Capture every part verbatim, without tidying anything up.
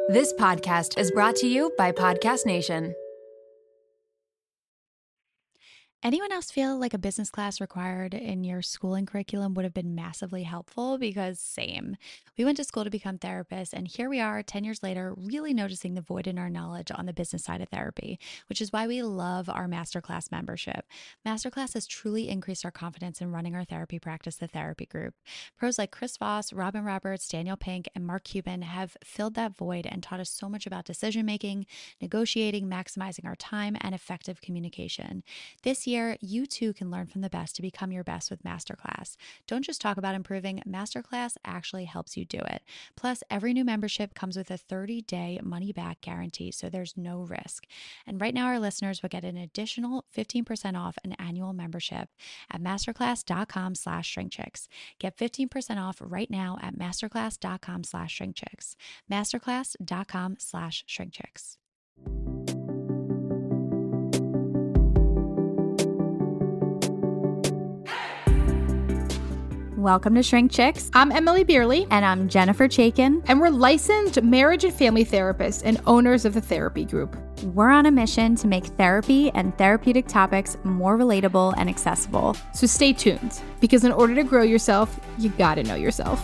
This podcast is brought to you by Podcast Nation. Anyone else feel like a business class required in your schooling curriculum would have been massively helpful? Because same. We went to school to become therapists, and here we are ten years later, really noticing the void in our knowledge on the business side of therapy, which is why we love our Masterclass membership. Masterclass has truly increased our confidence in running our therapy practice, The Therapy Group. Pros like Chris Voss, Robin Roberts, Daniel Pink, and Mark Cuban have filled that void and taught us so much about decision-making, negotiating, maximizing our time, and effective communication. This year, you too can learn from the best to become your best with Masterclass. Don't just talk about improving, Masterclass actually helps you do it. Plus, every new membership comes with a thirty-day money-back guarantee, so there's no risk. And right now, our listeners will get an additional fifteen percent off an annual membership at masterclass.com slash shrinkchicks. Get fifteen percent off right now at masterclass.com slash shrinkchicks. Masterclass.com slash shrinkchicks. Welcome to Shrink Chicks. I'm Emily Beerley. And I'm Jennifer Chaikin. And we're licensed marriage and family therapists and owners of the Therapy Group. We're on a mission to make therapy and therapeutic topics more relatable and accessible. So stay tuned, because in order to grow yourself, you gotta know yourself.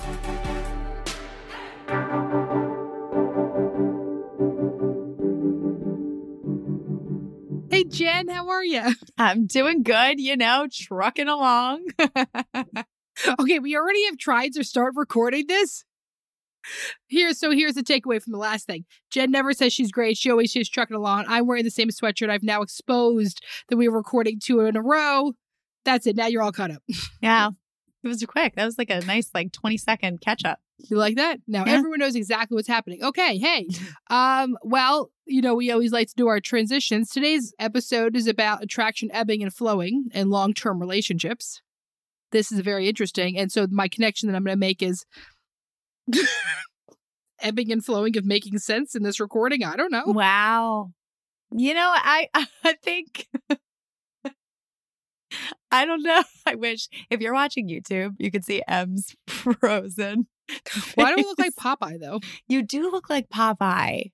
Hey, Jen, how are you? I'm doing good, you know, trucking along. Okay, we already have tried to start recording this. Here, so here's the takeaway from the last thing. Jen never says she's great. She always says trucking along. I'm wearing the same sweatshirt. I've now exposed that we were recording two in a row. That's it. Now you're all caught up. Yeah, it was quick. That was like a nice, like twenty second catch up. You like that? Now yeah. Everyone knows exactly what's happening. Okay, hey. Um, well, you know, we always like to do our transitions. Today's episode is about attraction ebbing and flowing and long-term relationships. This is very interesting. And so my connection that I'm going to make is ebbing and flowing of making sense in this recording. I don't know. Wow. You know, I, I think, I don't know. I wish if you're watching YouTube, you could see M's frozen. Why do I look like Popeye, though? You do look like Popeye.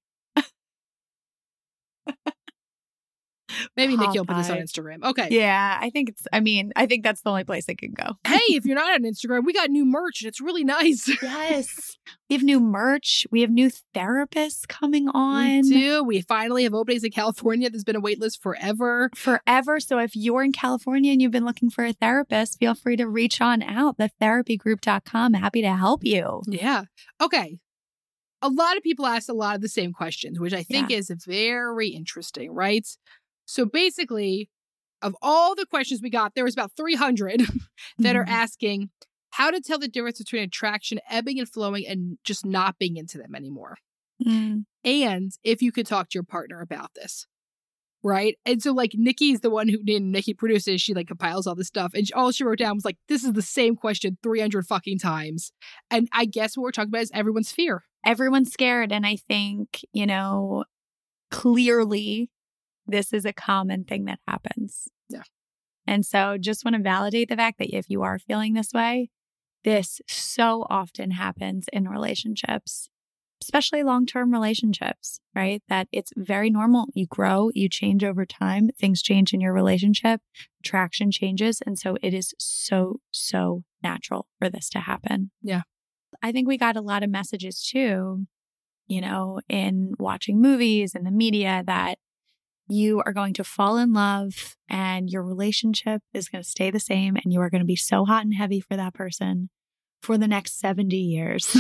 Maybe Nikki will put this on Instagram. Okay. Yeah, I think it's, I mean, I think that's the only place it can go. Hey, if you're not on Instagram, we got new merch and it's really nice. Yes. We have new merch. We have new therapists coming on. We do. We finally have openings in California. There's been a wait list forever. Forever. So if you're in California and you've been looking for a therapist, feel free to reach on out. the therapy group dot com. Happy to help you. Yeah. Okay. A lot of people ask a lot of the same questions, which I think Yeah. is very interesting, right? So basically, of all the questions we got, there was about three hundred that are Mhm. asking how to tell the difference between attraction, ebbing and flowing, and just not being into them anymore. Mm. And if you could talk to your partner about this, right? And so like Nikki's the one who, Nikki produces, she like compiles all this stuff. And all she wrote down was like, this is the same question three hundred fucking times. And I guess what we're talking about is everyone's fear. Everyone's scared. And I think, you know, clearly this is a common thing that happens. Yeah. And so just want to validate the fact that if you are feeling this way, this so often happens in relationships, especially long-term relationships, right? That it's very normal. You grow, you change over time, things change in your relationship, attraction changes. And so it is so, so natural for this to happen. Yeah. I think we got a lot of messages too, you know, in watching movies and the media that you are going to fall in love and your relationship is going to stay the same and you are going to be so hot and heavy for that person for the next seventy years.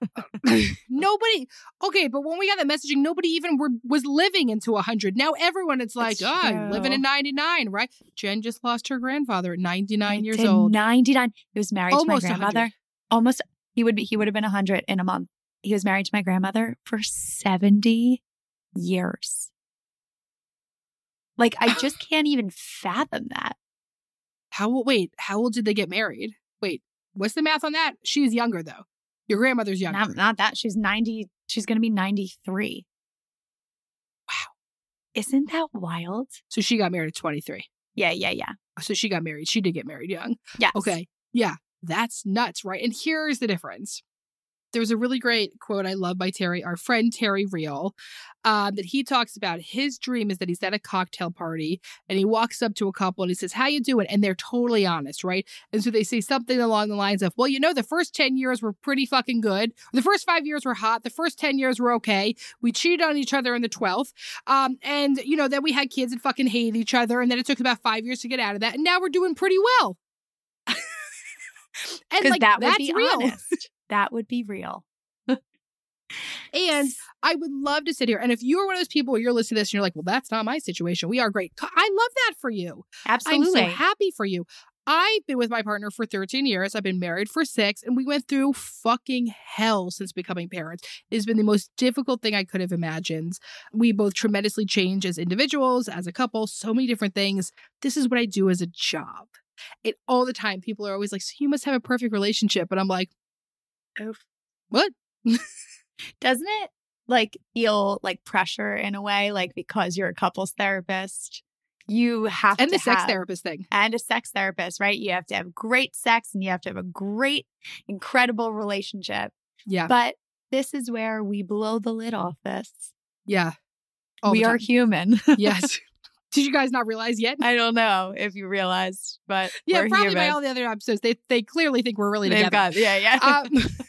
Nobody, okay, but when we got that messaging, nobody even were, was living into one hundred. Now everyone, it's like, That's oh, true. I'm living at ninety-nine, right? Jen just lost her grandfather at ninety-nine years To old. ninety-nine. He was married Almost to my one hundred. grandmother. Almost, he would be, he would have been one hundred in a month. He was married to my grandmother for seventy years. Like, I just can't even fathom that. How old, wait, how old did they get married? Wait, what's the math on that? She's younger, though. Your grandmother's younger. Not, not that. She's ninety. She's going to be ninety-three. Wow. Isn't that wild? So she got married at twenty-three. Yeah, yeah, yeah. So she got married. She did get married young. Yes. Okay. Yeah. That's nuts, right? And here's the difference. There was a really great quote I love by Terry, our friend Terry Real, um, that he talks about. His dream is that he's at a cocktail party and he walks up to a couple and he says, how you doing? And they're totally honest, right? And so they say something along the lines of, well, you know, the first ten years were pretty fucking good. The first five years were hot. The first ten years were okay. We cheated on each other in the twelfth. Um, and, you know, then we had kids and fucking hated each other. And then it took about five years to get out of that. And now we're doing pretty well. And like, that would that's be real. honest. That would be real. And I would love to sit here. And if you're one of those people where you're listening to this and you're like, well, that's not my situation. We are great. I love that for you. Absolutely. I'm so happy for you. I've been with my partner for thirteen years. I've been married for six, and we went through fucking hell since becoming parents. It has been the most difficult thing I could have imagined. We both tremendously changed as individuals, as a couple, so many different things. This is what I do as a job. And all the time, people are always like, so you must have a perfect relationship. And I'm like, oh, what? Doesn't it like feel like pressure in a way, like because you're a couples therapist, you have and to the sex have, therapist thing. And a sex therapist, right? You have to have great sex and you have to have a great, incredible relationship. Yeah. But this is where we blow the lid off this. Yeah. All we are human. Yes. Did you guys not realize yet? I don't know if you realized, but yeah, we're probably human. by all the other episodes, they they clearly think we're really They've together. got, yeah, yeah.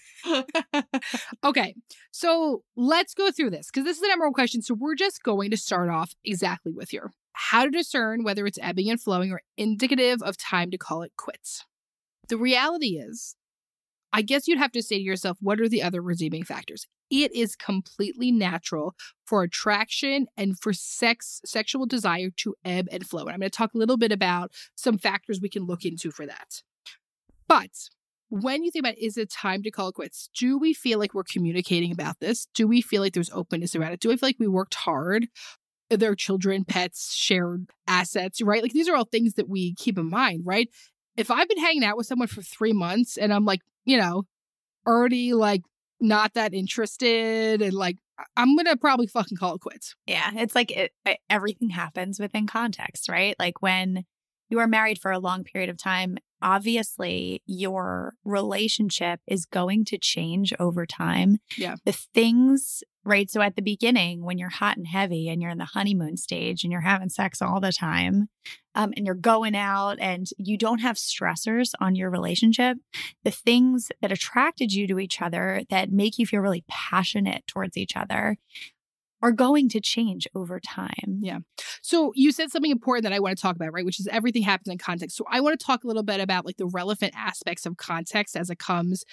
Um, okay, so let's go through this because this is the number one question. So we're just going to start off exactly with your how to discern whether it's ebbing and flowing or indicative of time to call it quits. The reality is, I guess you'd have to say to yourself, what are the other redeeming factors? It is completely natural for attraction and for sex, sexual desire to ebb and flow. And I'm going to talk a little bit about some factors we can look into for that. But when you think about, is it time to call it quits? Do we feel like we're communicating about this? Do we feel like there's openness around it? Do I feel like we worked hard? Are there children, pets, shared assets, right? Like these are all things that we keep in mind, right? If I've been hanging out with someone for three months and I'm like, you know, already like not that interested and like, I'm going to probably fucking call it quits. Yeah. It's like it, everything happens within context, right? Like when you are married for a long period of time, obviously your relationship is going to change over time. Yeah. The things, right? So at the beginning, when you're hot and heavy and you're in the honeymoon stage and you're having sex all the time, um, and you're going out and you don't have stressors on your relationship, the things that attracted you to each other that make you feel really passionate towards each other are going to change over time. Yeah. So you said something important that I want to talk about, right? Which is everything happens in context. So I want to talk a little bit about like the relevant aspects of context as it comes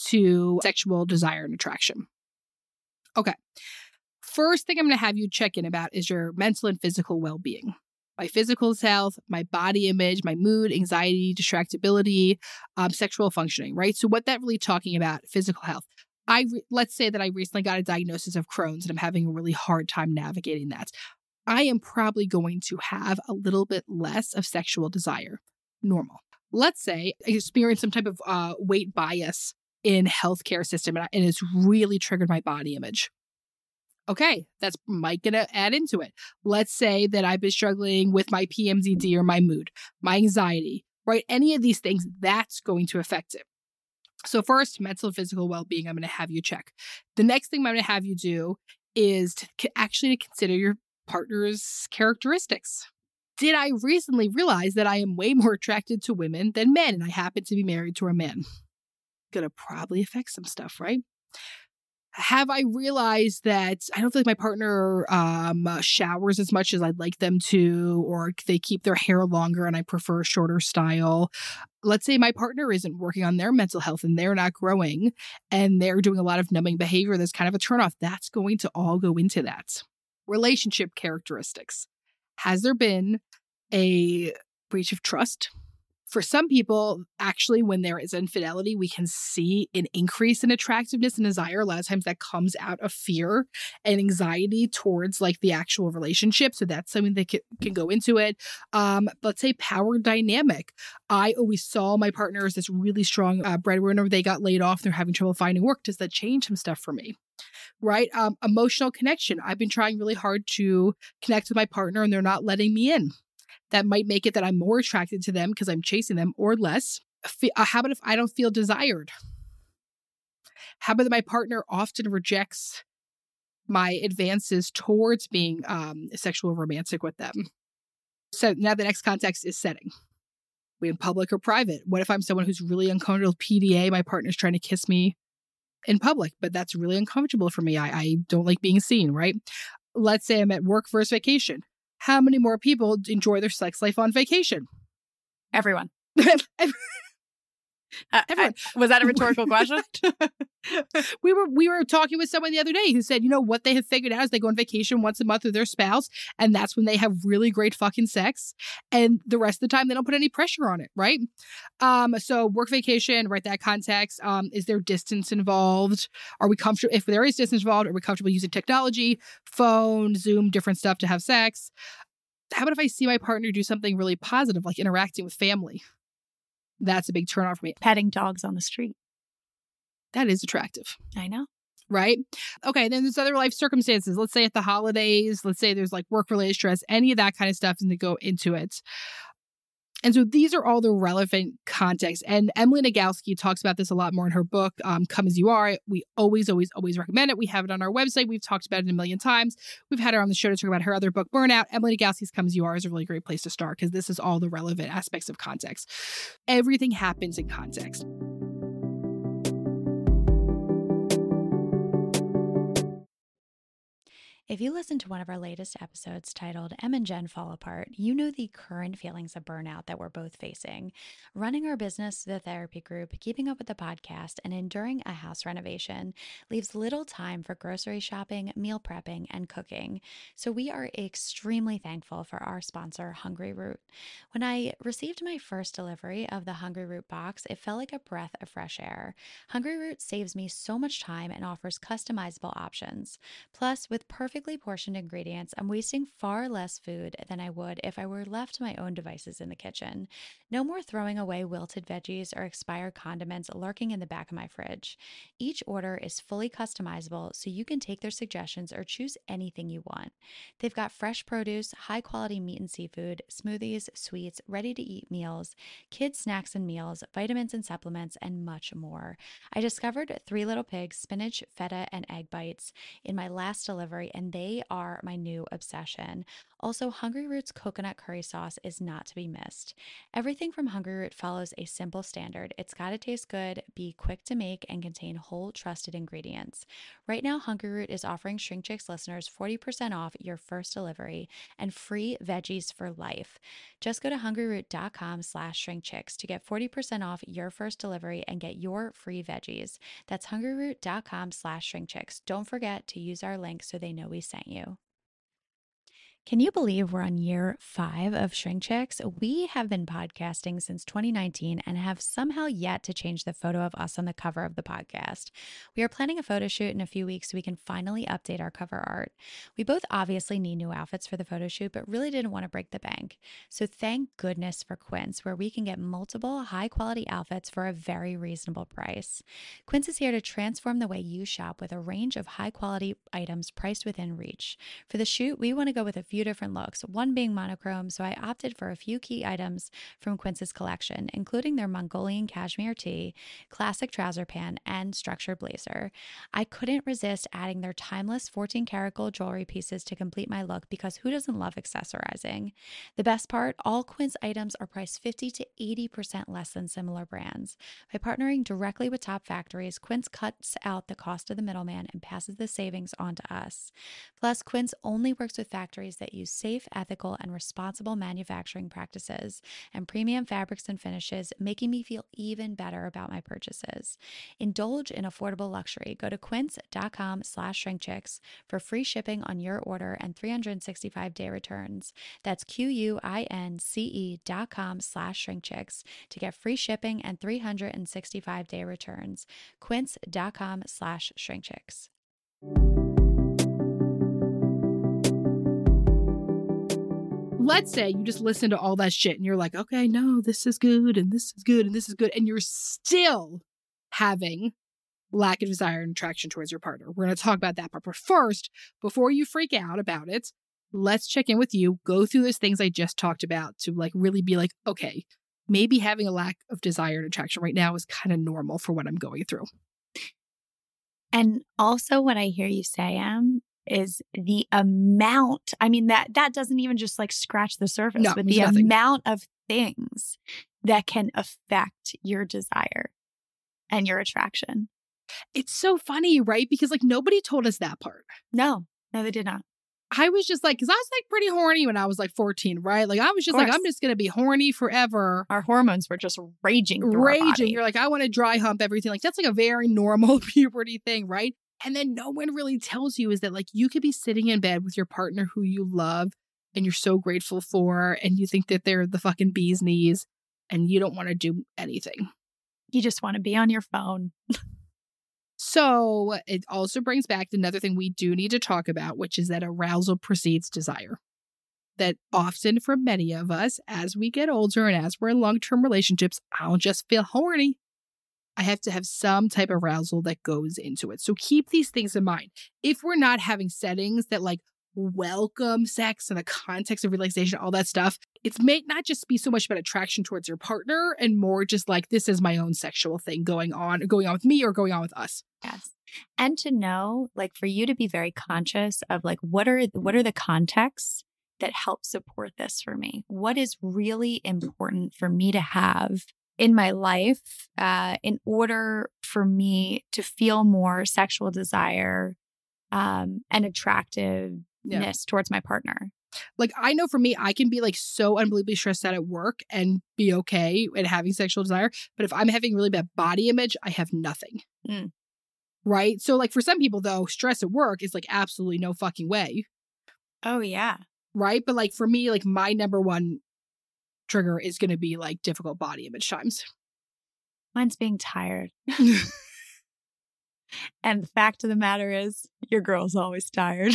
to sexual desire and attraction. Okay. First thing I'm going to have you check in about is your mental and physical well-being. My physical health, my body image, my mood, anxiety, distractibility, um, sexual functioning, right? So what that really talking about, physical health. I re- let's say that I recently got a diagnosis of Crohn's and I'm having a really hard time navigating that. I am probably going to have a little bit less of sexual desire. Normal. Let's say I experienced some type of uh, weight bias in healthcare system and, I, and it's really triggered my body image. Okay, that's might gonna add into it. Let's say that I've been struggling with my P M D D or my mood, my anxiety, right? Any of these things, that's going to affect it. So first, mental and physical well-being, I'm going to have you check. The next thing I'm going to have you do is to actually to consider your partner's characteristics. Did I recently realize that I am way more attracted to women than men, and I happen to be married to a man? Going to probably affect some stuff, right? Have I realized that I don't feel like my partner um, showers as much as I'd like them to, or they keep their hair longer and I prefer a shorter style? Let's say my partner isn't working on their mental health and they're not growing and they're doing a lot of numbing behavior that's kind of a turnoff. That's going to all go into that. Relationship characteristics. Has there been a breach of trust? For some people, actually, when there is infidelity, we can see an increase in attractiveness and desire. A lot of times that comes out of fear and anxiety towards like the actual relationship. So that's something that can, can go into it. Um, let's say power dynamic. I always saw my partner as this really strong uh, breadwinner. They got laid off. They're having trouble finding work. Does that change some stuff for me? Right? Um, emotional connection. I've been trying really hard to connect with my partner and they're not letting me in. That might make it that I'm more attracted to them because I'm chasing them or less. How about if I don't feel desired? How about that my partner often rejects my advances towards being um, sexual romantic with them? So now the next context is setting. We in public or private? What if I'm someone who's really uncomfortable with P D A? My partner's trying to kiss me in public, but that's really uncomfortable for me. I, I don't like being seen, right? Let's say I'm at work versus vacation. How many more people enjoy their sex life on vacation? Everyone. Uh, Everyone. I, was that a rhetorical question? we were we were talking with someone the other day who said, you know, what they have figured out is they go on vacation once a month with their spouse, and that's when they have really great fucking sex. And the rest of the time, they don't put any pressure on it, right? Um, so work vacation, right, that context. Um, is there distance involved? Are we comfortable? If there is distance involved, are we comfortable using technology, phone, Zoom, different stuff to have sex? How about if I see my partner do something really positive, like interacting with family? That's a big turnoff for me. Petting dogs on the street. That is attractive. I know. Right? Okay, then there's other life circumstances. Let's say at the holidays, let's say there's like work-related stress, any of that kind of stuff, and to go into it. And so these are all the relevant contexts. And Emily Nagoski talks about this a lot more in her book, um, Come As You Are. We always, always, always recommend it. We have it on our website. We've talked about it a million times. We've had her on the show to talk about her other book, Burnout. Emily Nagoski's Come As You Are is a really great place to start because this is all the relevant aspects of context. Everything happens in context. If you listen to one of our latest episodes titled Em and Jen Fall Apart, you know the current feelings of burnout that we're both facing. Running our business, the therapy group, keeping up with the podcast, and enduring a house renovation leaves little time for grocery shopping, meal prepping, and cooking. So we are extremely thankful for our sponsor, Hungry Root. When I received my first delivery of the Hungry Root box, it felt like a breath of fresh air. Hungry Root saves me so much time and offers customizable options. Plus, with perfect Perfectly portioned ingredients, I'm wasting far less food than I would if I were left to my own devices in the kitchen. No more throwing away wilted veggies or expired condiments lurking in the back of my fridge. Each order is fully customizable, so you can take their suggestions or choose anything you want. They've got fresh produce, high-quality meat and seafood, smoothies, sweets, ready-to-eat meals, kids' snacks and meals, vitamins and supplements, and much more. I discovered Three Little Pigs, spinach, feta, and egg bites in my last delivery, and they are my new obsession. Also, Hungry Root's coconut curry sauce is not to be missed. Everything from Hungry Root follows a simple standard. It's got to taste good, be quick to make, and contain whole, trusted ingredients. Right now, Hungry Root is offering Shrink Chicks listeners forty percent off your first delivery and free veggies for life. Just go to hungryroot.com slash shrinkchicks to get forty percent off your first delivery and get your free veggies. That's hungryroot.com slash shrinkchicks. Don't forget to use our link so they know we sent you. Can you believe we're on year five of Shrink Chicks? We have been podcasting since twenty nineteen and have somehow yet to change the photo of us on the cover of the podcast. We are planning a photo shoot in a few weeks so we can finally update our cover art. We both obviously need new outfits for the photo shoot, but really didn't want to break the bank. So thank goodness for Quince, where we can get multiple high-quality outfits for a very reasonable price. Quince is here to transform the way you shop with a range of high-quality items priced within reach. For the shoot, we want to go with a few different looks, one being monochrome, so I opted for a few key items from Quince's collection, including their Mongolian cashmere tee, classic trouser pant, and structured blazer. I couldn't resist adding their timeless fourteen karat gold jewelry pieces to complete my look because who doesn't love accessorizing? The best part, all Quince items are priced fifty to eighty percent less than similar brands. By partnering directly with top factories, Quince cuts out the cost of the middleman and passes the savings on to us. Plus, Quince only works with factories that use safe, ethical, and responsible manufacturing practices and premium fabrics and finishes, making me feel even better about my purchases. Indulge in affordable luxury. Go to quince.com slash shrinkchicks for free shipping on your order and three hundred sixty-five day returns. That's Q-U-I-N-C-E dot com slash shrinkchicks to get free shipping and three hundred sixty-five day returns. Quince.com slash shrinkchicks. Let's say you just listen to all that shit and you're like, okay, no, this is good and this is good and this is good. And you're still having lack of desire and attraction towards your partner. We're going to talk about that. But first, before you freak out about it, let's check in with you, go through those things I just talked about to like really be like, okay, maybe having a lack of desire and attraction right now is kind of normal for what I'm going through. And also what I hear you say, Em, is the amount. I mean, that that doesn't even just like scratch the surface, No, but it's the nothing. amount of things that can affect your desire and your attraction. It's so funny, right? Because like nobody told us that part. No, no, they did not. I was just like, because I was like pretty horny when I was like fourteen, right? Like I was just like, course. I'm just going to be horny forever. Our hormones were just raging through our Raging. body. You're like, I want to dry hump everything. Like that's like a very normal puberty thing, right? And then no one really tells you is that like you could be sitting in bed with your partner who you love and you're so grateful for, and you think that they're the fucking bee's knees and you don't want to do anything. You just want to be on your phone. So it also brings back another thing we do need to talk about, which is that arousal precedes desire. That often for many of us, as we get older and as we're in long-term relationships, I don't just feel horny. I have to have some type of arousal that goes into it. So keep these things in mind. If we're not having settings that like welcome sex in the context of relaxation, all that stuff, it may not just be so much about attraction towards your partner and more just like, this is my own sexual thing going on, going on with me or going on with us. Yes. And to know, like for you to be very conscious of like, what are, what are the contexts that help support this for me? What is really important for me to have in my life uh, in order for me to feel more sexual desire um, and attractiveness Yeah. towards my partner? Like, I know for me, I can be like so unbelievably stressed out at work and be okay at having sexual desire. But if I'm having really bad body image, I have nothing. Mm. Right? So like for some people though, stress at work is like absolutely no fucking way. Oh, yeah. Right? But like for me, like my number one trigger is going to be like difficult body image times. Mine's being tired. And the fact of the matter is, your girl's always tired.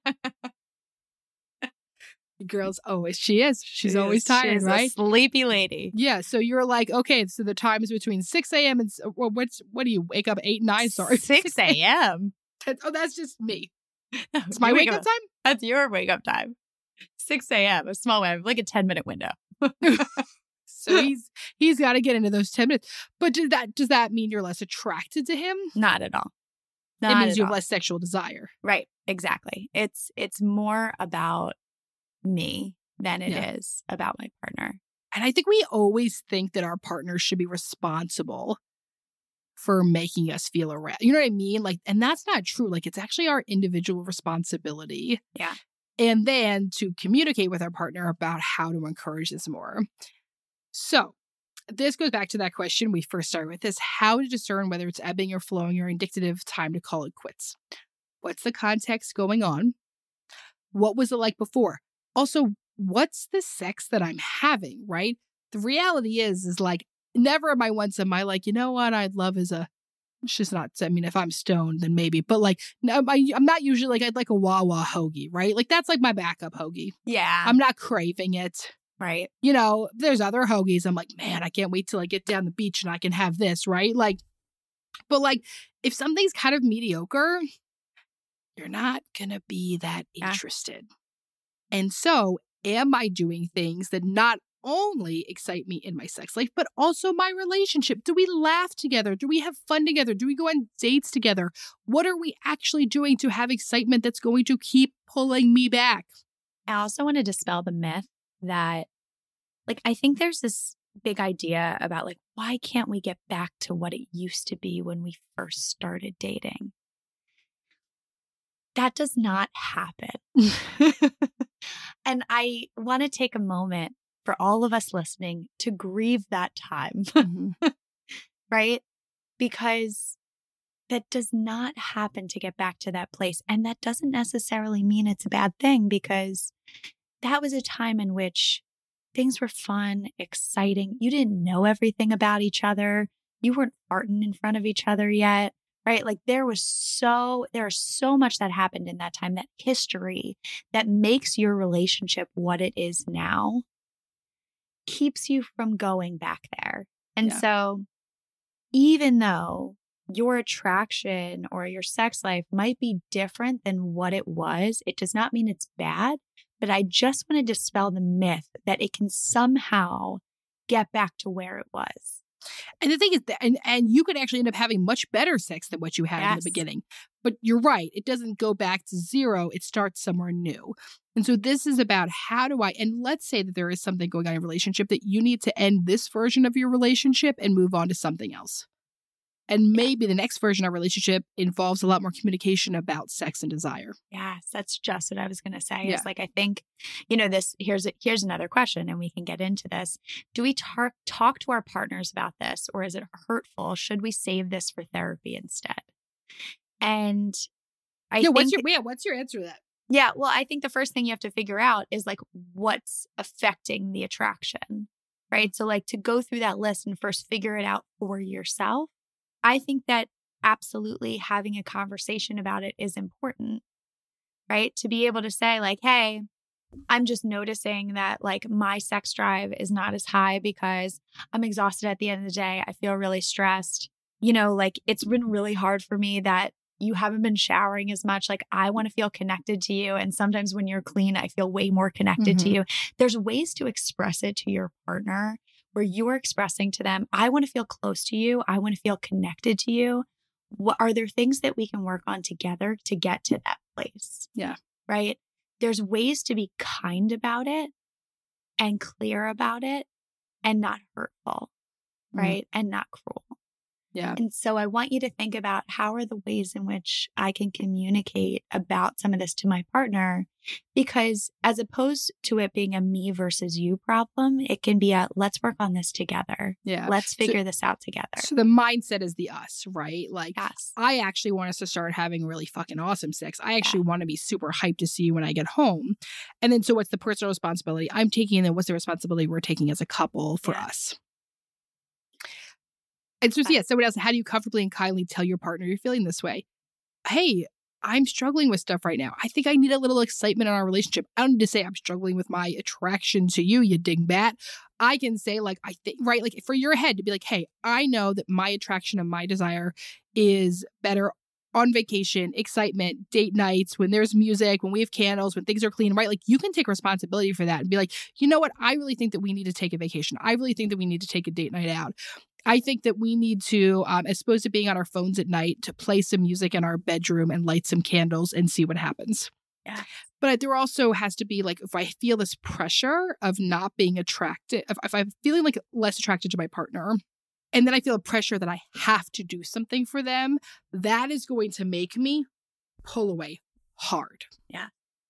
Girls always, she is. She's She always is- tired, she's right? A sleepy lady. Yeah. So you're like, okay, so the time is between six a.m. and s- well, what's what do you wake up eight, nine? Sorry, six a.m. Oh, that's just me. No, It's my you wake up time. That's your wake up time. six a.m. A small window, like a ten minute window. So he's he's got to get into those ten minutes. But does that does that mean you're less attracted to him? Not at all. It Not means at you have all. less sexual desire. Right. Exactly. It's it's more about me than it Yeah. is about my partner. And I think we always think that our partners should be responsible for making us feel aroused. You know what I mean? Like, and that's not true. Like, it's actually our individual responsibility. Yeah. And then to communicate with our partner about how to encourage this more. So this goes back to that question we first started with, is how to discern whether it's ebbing or flowing or indicative time to call it quits. What's the context going on? What was it like before? Also, what's the sex that I'm having, right? The reality is, is like, never am I once am I like, you know what I'd love is a, it's just not, I mean, if I'm stoned, then maybe, but like, no, I, I'm not usually like, I'd like a Wawa hoagie, right? Like, that's like my backup hoagie. Yeah. I'm not craving it. right. You know, there's other hoagies. I'm like, man, I can't wait till I get down the beach and I can have this, right? Like, but like, if something's kind of mediocre, you're not going to be that Yeah. interested. And so, am I doing things that not only excite me in my sex life, but also my relationship? Do we laugh together? Do we have fun together? Do we go on dates together? What are we actually doing to have excitement that's going to keep pulling me back? I also want to dispel the myth that, like, I think there's this big idea about, like, why can't we get back to what it used to be when we first started dating? That does not happen. And I want to take a moment for all of us listening to grieve that time, right? Because that does not happen to get back to that place. And that doesn't necessarily mean it's a bad thing, because that was a time in which things were fun, exciting. You didn't know everything about each other. You weren't farting in front of each other yet, right? Like there was so, there's so much that happened in that time, that history that makes your relationship what it is now, keeps you from going back there. And Yeah. so even though your attraction or your sex life might be different than what it was, it does not mean it's bad. But I just want to dispel the myth that it can somehow get back to where it was. And the thing is that, and, and you could actually end up having much better sex than what you had Yes. in the beginning. But you're right. It doesn't go back to zero. It starts somewhere new. And so this is about how do I, and let's say that there is something going on in a relationship that you need to end this version of your relationship and move on to something else. And maybe the next version of relationship involves a lot more communication about sex and desire. Yes, that's just what I was going to say. Yeah. Is like, I think, you know, this, here's, here's another question, and we can get into this. Do we talk, talk to our partners about this, or is it hurtful? Should we save this for therapy instead? And I yeah, think, what's your, yeah, what's your answer to that? yeah, well, I think the first thing you have to figure out is like, what's affecting the attraction, right? So like to go through that list and first figure it out for yourself. I think that absolutely having a conversation about it is important, right? To be able to say like, hey, I'm just noticing that like my sex drive is not as high because I'm exhausted at the end of the day. I feel really stressed. You know, like it's been really hard for me that you haven't been showering as much. Like I want to feel connected to you. And sometimes when you're clean, I feel way more connected Mm-hmm. to you. There's ways to express it to your partner where you are expressing to them, I want to feel close to you. I want to feel connected to you. What are there things that we can work on together to get to that place? Yeah. Right. There's ways to be kind about it and clear about it and not hurtful, Mhm. right? And not cruel. Yeah. And so I want you to think about how are the ways in which I can communicate about some of this to my partner, because as opposed to it being a me versus you problem, it can be a let's work on this together. Yeah. Let's So- figure this out together. So the mindset is the us, right? Like, Yes. I actually want us to start having really fucking awesome sex. I actually want to be super hyped to see you when I get home. And then, so what's the personal responsibility I'm taking? And then what's the responsibility we're taking as a couple for Yeah. us? And so, yeah, someone else, how do you comfortably and kindly tell your partner you're feeling this way? Hey, I'm struggling with stuff right now. I think I need a little excitement in our relationship. I don't need to say I'm struggling with my attraction to you, you dingbat. I can say, like, I think, right, like for your head to be like, hey, I know that my attraction and my desire is better on vacation, excitement, date nights, when there's music, when we have candles, when things are clean, right? Like you can take responsibility for that and be like, you know what? I really think that we need to take a vacation. I really think that we need to take a date night out. I think that we need to, um, as opposed to being on our phones at night, to play some music in our bedroom and light some candles and see what happens. Yeah. But there also has to be like, if I feel this pressure of not being attracted, if, if I'm feeling like less attracted to my partner, and then I feel a pressure that I have to do something for them, that is going to make me pull away hard. Yeah.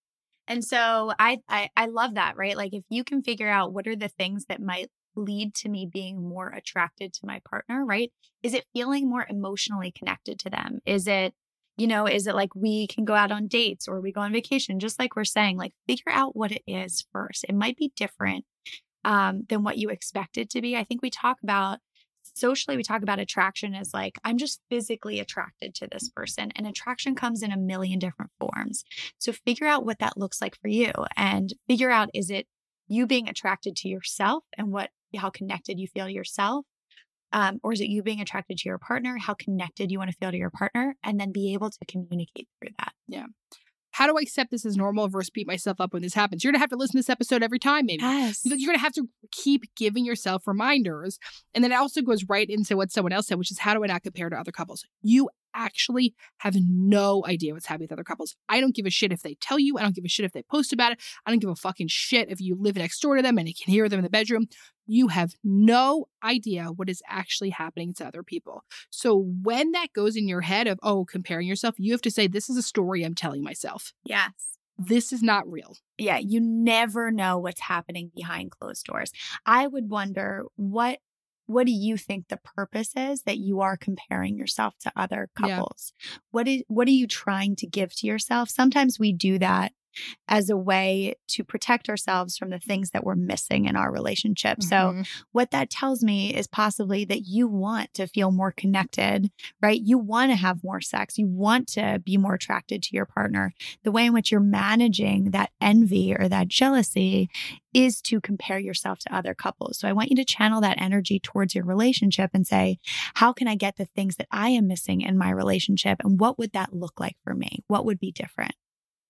And so I, I I love that, right? Like if you can figure out what are the things that might lead to me being more attracted to my partner, right? Is it feeling more emotionally connected to them? Is it, you know, is it like we can go out on dates or we go on vacation? Just like we're saying, like figure out what it is first. It might be different um, than what you expect it to be. I think we talk about socially, we talk about attraction as like, I'm just physically attracted to this person. And attraction comes in a million different forms. So figure out what that looks like for you and figure out, is it you being attracted to yourself and what, how connected you feel to yourself? Um, or is it you being attracted to your partner, how connected you want to feel to your partner, and then be able to communicate through that. Yeah. How do I accept this as normal versus beat myself up when this happens? You're going to have to listen to this episode every time, maybe. Yes. You're going to have to keep giving yourself reminders. And then it also goes right into what someone else said, which is how do I not compare to other couples? You actually have no idea what's happening with other couples. I don't give a shit if they tell you. I don't give a shit if they post about it. I don't give a fucking shit if you live next door to them and you can hear them in the bedroom. You have no idea what is actually happening to other people. So when that goes in your head of, oh, comparing yourself, you have to say, this is a story I'm telling myself. Yes. This is not real. Yeah. You never know what's happening behind closed doors. I would wonder what What do you think the purpose is that you are comparing yourself to other couples? Yeah. What is what are you trying to give to yourself? Sometimes we do that as a way to protect ourselves from the things that we're missing in our relationship. Mm-hmm. So what that tells me is possibly that you want to feel more connected, right? You want to have more sex. You want to be more attracted to your partner. The way in which you're managing that envy or that jealousy is to compare yourself to other couples. So I want you to channel that energy towards your relationship and say, how can I get the things that I am missing in my relationship? And what would that look like for me? What would be different?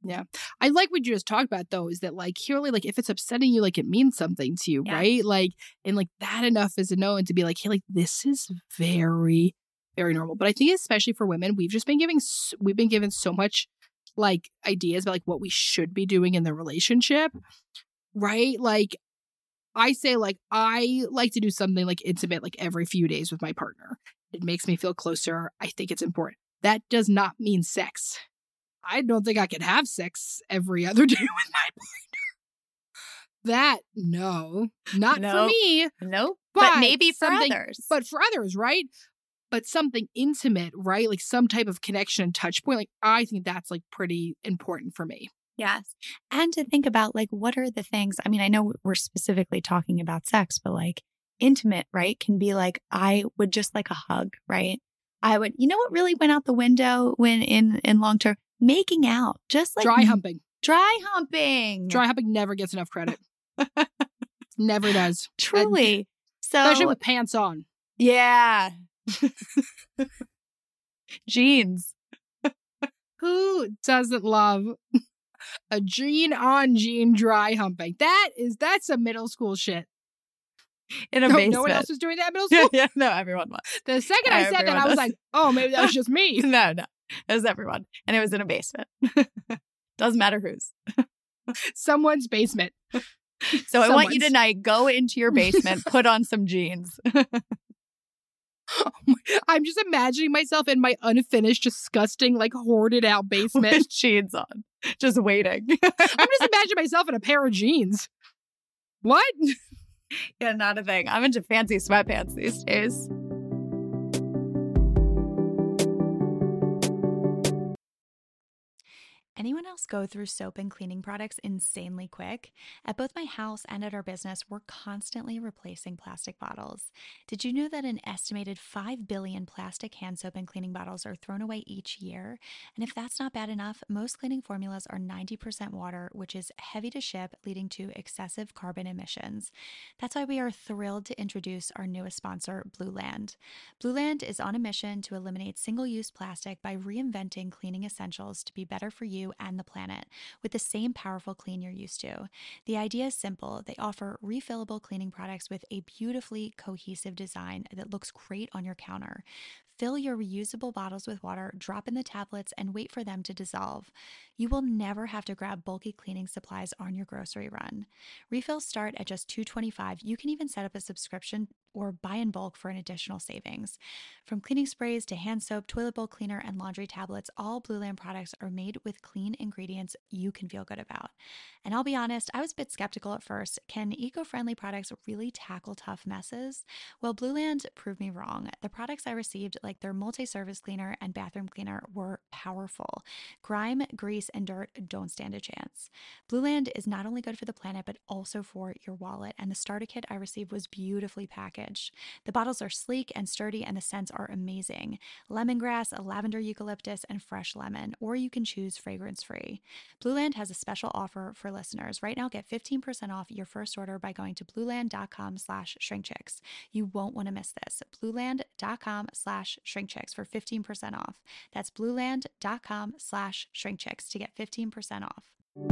Yeah. I like what you just talked about, though, is that, like, clearly, like, if it's upsetting you, like, it means something to you, Yeah. right? Like, and, like, that enough is a no, and to be like, hey, like, this is very, very normal. But I think especially for women, we've just been giving, s- we've been given so much, like, ideas about, like, what we should be doing in the relationship, right? Like, I say, like, I like to do something, like, intimate, like, every few days with my partner. It makes me feel closer. I think it's important. That does not mean sex. I don't think I can have sex every other day with my partner. That, no. Not for Nope. me. Nope. But, But maybe for something- others. But for others, right? But something intimate, right? Like some type of connection and touch point. Like, I think that's, like, pretty important for me. Yes. And to think about, like, what are the things, I mean, I know we're specifically talking about sex, but like intimate, right? Can be like, I would just like a hug, right? I would, you know what really went out the window when in, in long term? Making out. Just like Dry humping. Dry humping. Dry humping never gets enough credit. Never does. Truly. So, Especially with pants on. yeah. Jeans. Who doesn't love a jean on jean dry humping? That is, that's some middle school shit. In a No, basement. no one else was doing that in middle Yeah, school? yeah, no, everyone was. The second I said that, Everyone I was does. like, oh, maybe that was just me. No, no. It was everyone. And it was in a basement. Doesn't matter whose. Someone's basement. So I want you Someone's. tonight, go into your basement, put on some jeans. I'm just imagining myself in my unfinished, disgusting, like hoarded out basement. With jeans on. Just waiting. I'm just imagining myself in a pair of jeans. What? Yeah, not a thing. I'm into fancy sweatpants these days. Anyone else go through soap and cleaning products insanely quick? At both my house and at our business, we're constantly replacing plastic bottles. Did you know that an estimated five billion plastic hand soap and cleaning bottles are thrown away each year? And if that's not bad enough, most cleaning formulas are ninety percent water, which is heavy to ship, leading to excessive carbon emissions. That's why we are thrilled to introduce our newest sponsor, Blue Land. Blue Land is on a mission to eliminate single-use plastic by reinventing cleaning essentials to be better for you and the planet with the same powerful clean you're used to. The idea is simple. They offer refillable cleaning products with a beautifully cohesive design that looks great on your counter. Fill your reusable bottles with water, drop in the tablets, and wait for them to dissolve. You will never have to grab bulky cleaning supplies on your grocery run. Refills start at just two dollars and twenty-five cents. You can even set up a subscription or buy in bulk for an additional savings. From cleaning sprays to hand soap, toilet bowl cleaner, and laundry tablets, all Blue Land products are made with clean ingredients you can feel good about. And I'll be honest, I was a bit skeptical at first. Can eco-friendly products really tackle tough messes? Well, Blue Land proved me wrong. The products I received, like their multi-surface cleaner and bathroom cleaner, were powerful. Grime, grease, and dirt don't stand a chance. Blue Land is not only good for the planet, but also for your wallet. And the starter kit I received was beautifully packaged. The bottles are sleek and sturdy, and the scents are amazing. Lemongrass, lavender eucalyptus, and fresh lemon, or you can choose fragrance-free. Blue Land has a special offer for listeners. Right now, get fifteen percent off your first order by going to blueland.com slash shrinkchicks. You won't want to miss this. blueland.com slash shrinkchicks for fifteen percent off. That's blueland.com slash shrinkchicks to get fifteen percent off.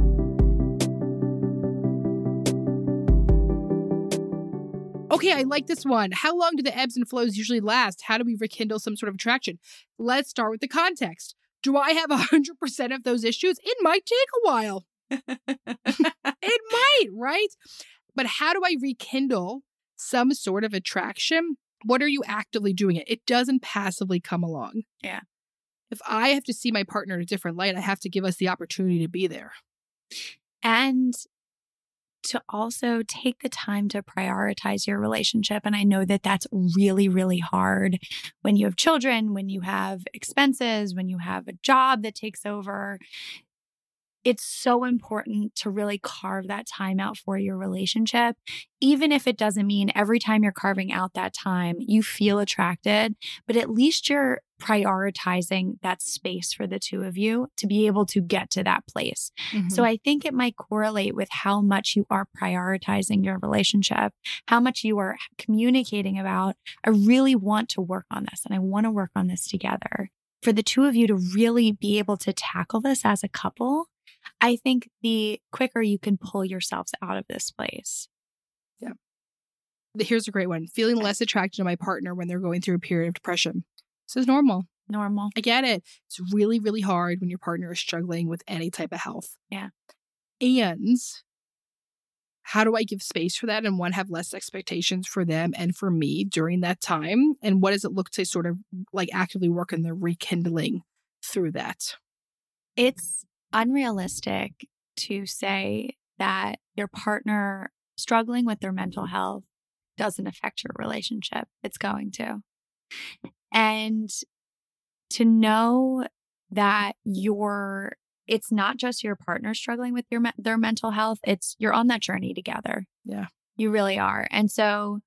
Okay, I like this one. How long do the ebbs and flows usually last? How do we rekindle some sort of attraction? Let's start with the context. Do I have one hundred percent of those issues? It might take a while. It might, right? But how do I rekindle some sort of attraction? What are you actively doing it? It doesn't passively come along. Yeah. If I have to see my partner in a different light, I have to give us the opportunity to be there. And to also take the time to prioritize your relationship. And I know that that's really, really hard when you have children, when you have expenses, when you have a job that takes over. It's so important to really carve that time out for your relationship, even if it doesn't mean every time you're carving out that time, you feel attracted, but at least you're prioritizing that space for the two of you to be able to get to that place. Mm-hmm. So I think it might correlate with how much you are prioritizing your relationship, how much you are communicating about, I really want to work on this and I want to work on this together. For the two of you to really be able to tackle this as a couple, I think the quicker you can pull yourselves out of this place. Yeah. Here's a great one. Feeling less attracted to my partner when they're going through a period of depression. This is normal. Normal. I get it. It's really, really hard when your partner is struggling with any type of health. Yeah. And how do I give space for that and one, have less expectations for them and for me during that time? And what does it look to sort of like actively work on the rekindling through that? It's unrealistic to say that your partner struggling with their mental health doesn't affect your relationship. It's going to. And to know that you're, it's not just your partner struggling with your their mental health, it's you're on that journey together. Yeah. You really are. And so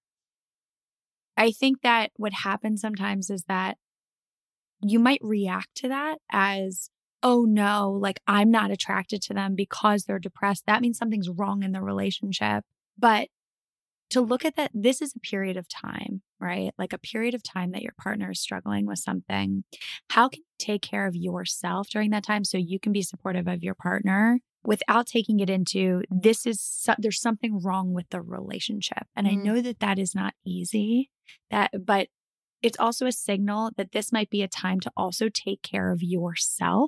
I think that what happens sometimes is that you might react to that as, oh no, like I'm not attracted to them because they're depressed. That means something's wrong in the relationship. But to look at that, this is a period of time, right? Like a period of time that your partner is struggling with something. How can you take care of yourself during that time so you can be supportive of your partner without taking it into this is, so, there's something wrong with the relationship. And mm. I know that that is not easy, that, but it's also a signal that this might be a time to also take care of yourself.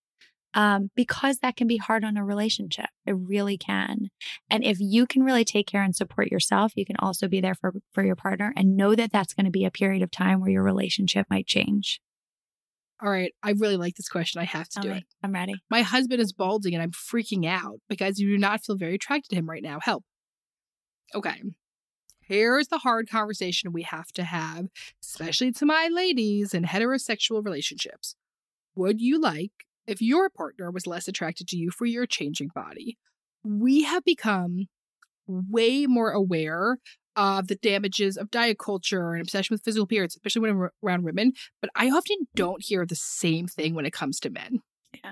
Um, because that can be hard on a relationship. It really can. And if you can really take care and support yourself, you can also be there for, for your partner and know that that's going to be a period of time where your relationship might change. All right. I really like this question. I have to do right. it. I'm ready. My husband is balding and I'm freaking out because you do not feel very attracted to him right now. Help. Okay. Here's the hard conversation we have to have, especially to my ladies in heterosexual relationships. Would you like if your partner was less attracted to you for your changing body? We have become way more aware of the damages of diet culture and obsession with physical appearance, especially when I'm around women. But I often don't hear the same thing when it comes to men. Yeah.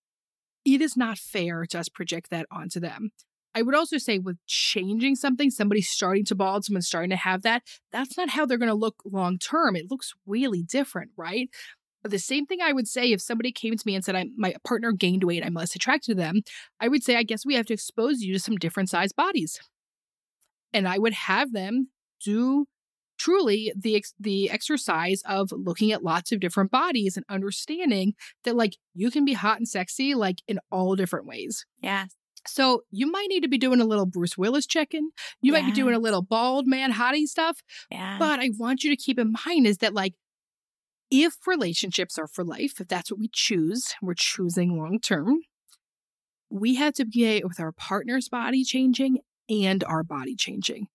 It is not fair to us project that onto them. I would also say with changing something, somebody starting to bald, someone starting to have that, that's not how they're going to look long term. It looks really different, right? The same thing I would say if somebody came to me and said, I'm, my partner gained weight, I'm less attracted to them, I would say, I guess we have to expose you to some different size bodies. And I would have them do truly the the exercise of looking at lots of different bodies and understanding that like you can be hot and sexy like in all different ways. Yes. So you might need to be doing a little Bruce Willis check-in. You yes. might be doing a little bald man hottie stuff. Yeah. But I want you to keep in mind is that like, if relationships are for life, if that's what we choose, we're choosing long-term, we have to be with our partner's body changing and our body changing.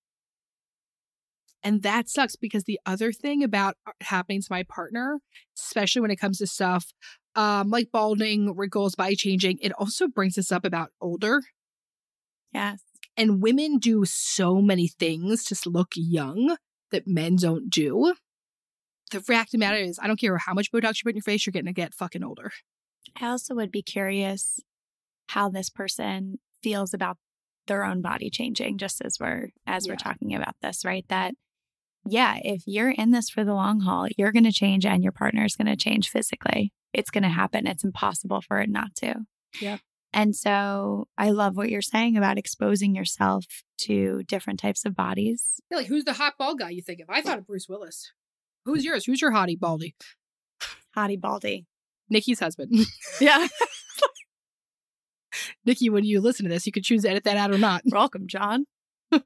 And that sucks because the other thing about happening to my partner, especially when it comes to stuff um, like balding, wrinkles, body changing, it also brings us up about older. Yes. And women do so many things to look young that men don't do. The fact of the matter is, I don't care how much Botox you put in your face, you're going to get fucking older. I also would be curious how this person feels about their own body changing, just as we're as yeah. we're talking about this, right? That, yeah, if you're in this for the long haul, you're going to change and your partner is going to change physically. It's going to happen. It's impossible for it not to. Yeah. And so I love what you're saying about exposing yourself to different types of bodies. Yeah, like, who's the hot bald guy you think of? I thought of Bruce Willis. Who's yours? Who's your hottie baldy? Hottie baldy. Nikki's husband. Yeah. Nikki, when you listen to this, you can choose to edit that out or not. Welcome, John. No,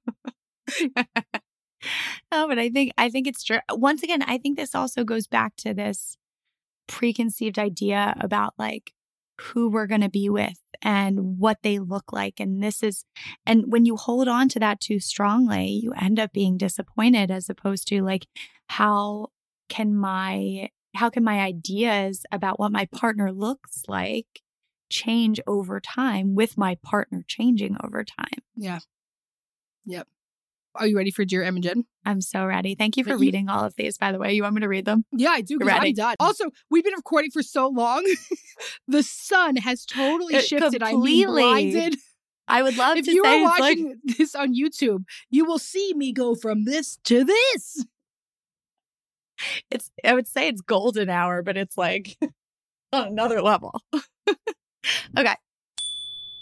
but I think I think it's true. Once again, I think this also goes back to this preconceived idea about like who we're going to be with and what they look like. And this is, and when you hold on to that too strongly, you end up being disappointed as opposed to like, how can my, how can my ideas about what my partner looks like change over time with my partner changing over time? Yeah. Yep. Are you ready for Dear Em and Jen? I'm so ready. Thank you for you, reading all of these, by the way. You want me to read them? Yeah, I do. I'm done. Also, we've been recording for so long. The sun has totally shifted. Completely. I'm being blinded. I would love if to you say are watching like... this on YouTube, you will see me go from this to this. It's. I would say it's golden hour, but it's like on another level. Okay.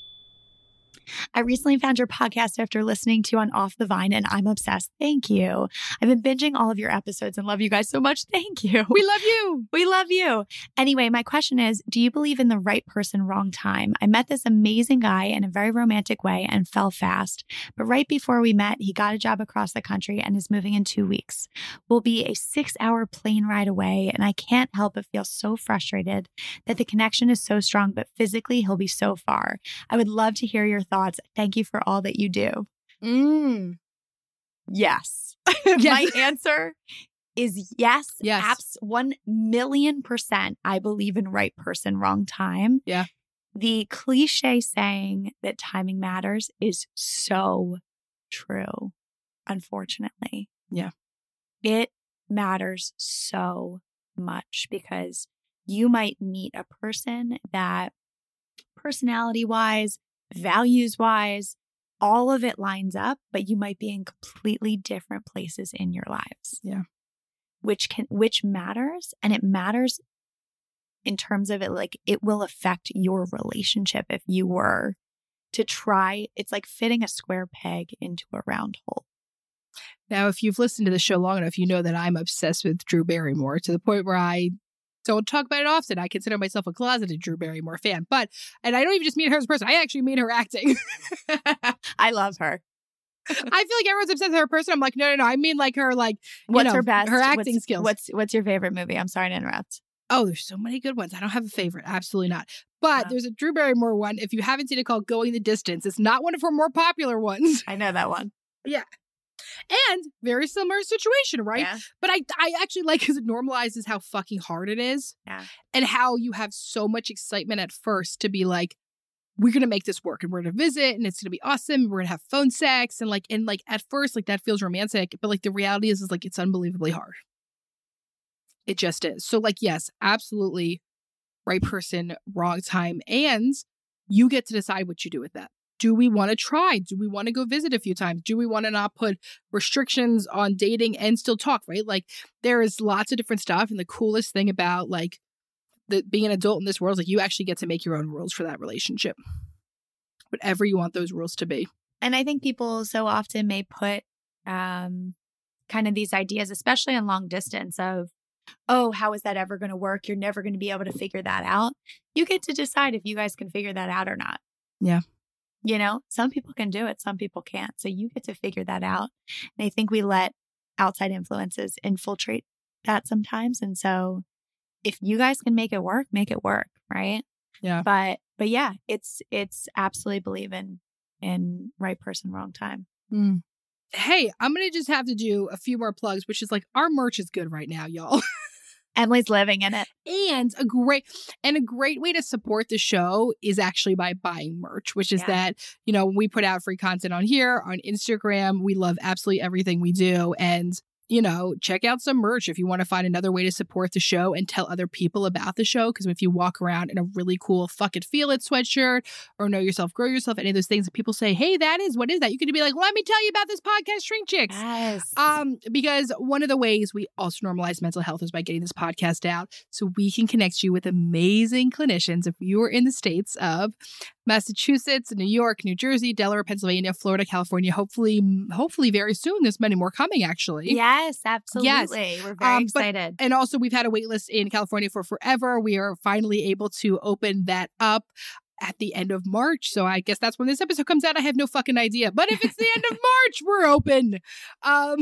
I recently found your podcast after listening to you on Off the Vine, and I'm obsessed. Thank you. I've been binging all of your episodes and love you guys so much. Thank you. We love you. We love you. Anyway, my question is, do you believe in the right person, wrong time? I met this amazing guy in a very romantic way and fell fast. But right before we met, he got a job across the country and is moving in two weeks. We'll be a six-hour plane ride away, and I can't help but feel so frustrated that the connection is so strong, but physically he'll be so far. I would love to hear your thoughts. Thank you for all that you do. Mm. Yes. Yes. My answer is yes. Yes. Abs- one million percent. I believe in right person, wrong time. Yeah. The cliche saying that timing matters is so true, unfortunately. Yeah. It matters so much because you might meet a person that personality-wise, values-wise, all of it lines up, but you might be in completely different places in your lives. Yeah. Which can which matters, and it matters in terms of it, like it will affect your relationship if you were to try. It's like fitting a square peg into a round hole. Now, if you've listened to the show long enough, you know that I'm obsessed with Drew Barrymore to the point where I don't talk about it often. I consider myself a closeted Drew Barrymore fan, but, and I don't even just mean her as a person, I actually mean her acting. I love her. I feel like everyone's obsessed with her person. I'm like, no, no, no. I mean like her, like, you What's know, her best? her acting what's, skills. What's What's your favorite movie? I'm sorry to interrupt. Oh, there's so many good ones. I don't have a favorite. Absolutely not. But Wow. there's a Drew Barrymore one. If you haven't seen it, called Going the Distance. It's not one of her more popular ones. I know that one. Yeah. And very similar situation, right? Yeah. But I I actually like because it normalizes how fucking hard it is. Yeah. And how you have so much excitement at first to be like, we're going to make this work and we're going to visit and it's going to be awesome. We're going to have phone sex. And like, and like at first, like that feels romantic. But like the reality is, is like, it's unbelievably hard. It just is. So like, yes, absolutely right person, wrong time. And you get to decide what you do with that. Do we want to try? Do we want to go visit a few times? Do we want to not put restrictions on dating and still talk, right? Like there is lots of different stuff. And the coolest thing about like the being an adult in this world is like you actually get to make your own rules for that relationship. Whatever you want those rules to be. And I think people so often may put um, kind of these ideas, especially on long distance of, oh, how is that ever going to work? You're never going to be able to figure that out. You get to decide if you guys can figure that out or not. Yeah. You know, some people can do it, some people can't. So you get to figure that out. And I think we let outside influences infiltrate that sometimes. And so if you guys can make it work, make it work, right? Yeah. But but yeah, it's it's absolutely believe in in right person, wrong time. Mm. Hey, I'm going to just have to do a few more plugs, which is like our merch is good right now, y'all. Emily's living in it. And a great and a great way to support the show is actually by buying merch, which is Yeah. that, you know, we put out free content on here, on Instagram. We love absolutely everything we do. And, you know, check out some merch if you want to find another way to support the show and tell other people about the show. Because if you walk around in a really cool fuck it, feel it sweatshirt or know yourself, grow yourself, any of those things that people say, hey, that is, what is that? You could be like, let me tell you about this podcast, Shrink Chicks. Yes. Um, because one of the ways we also normalize mental health is by getting this podcast out so we can connect you with amazing clinicians. If you are in the states of Massachusetts, New York, New Jersey, Delaware, Pennsylvania, Florida, California, hopefully, hopefully very soon. There's many more coming, actually. Yes, absolutely. We're very Um, but- excited. And also, we've had a wait list in California for forever. We are finally able to open that up at the end of March. So I guess that's when this episode comes out. I have no fucking idea. But if it's the end of March, we're open. Um,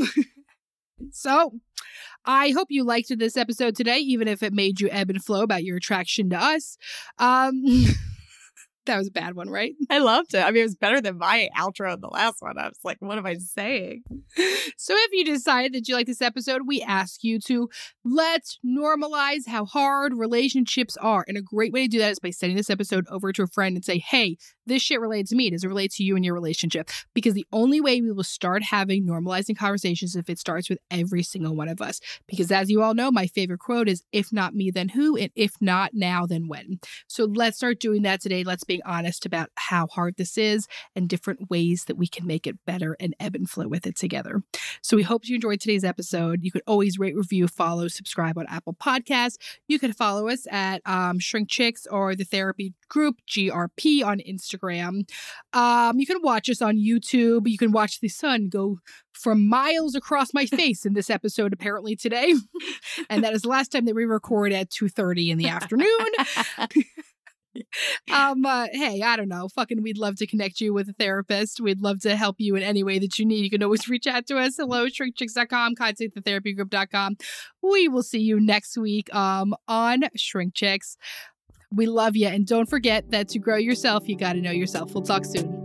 so I hope you liked this episode today, even if it made you ebb and flow about your attraction to us. Um, that was a bad one, right? I loved it. I mean, it was better than my outro in the last one. I was like, what am I saying? So if you decide that you like this episode, we ask you to let's normalize how hard relationships are. And a great way to do that is by sending this episode over to a friend and say, hey, this shit relates to me. Does it relate to you and your relationship? Because the only way we will start having normalizing conversations is if it starts with every single one of us. Because as you all know, my favorite quote is, if not me, then who? And if not now, then when? So let's start doing that today. Let's be honest about how hard this is and different ways that we can make it better and ebb and flow with it together. So we hope you enjoyed today's episode. You could always rate, review, follow, subscribe on Apple Podcasts. You could follow us at um, Shrink Chicks or the Therapy Group, G R P, on Instagram Instagram. Um, you can watch us on YouTube. You can watch the sun go from miles across my face in this episode, apparently today. And that is the last time that we record at two thirty in the afternoon. um, uh, hey, I don't know. Fucking, we'd love to connect you with a therapist. We'd love to help you in any way that you need. You can always reach out to us. Hello, shrink chicks dot com, contact the therapy group dot com. We will see you next week um, on Shrink Chicks. We love you. And don't forget that to grow yourself, you got to know yourself. We'll talk soon.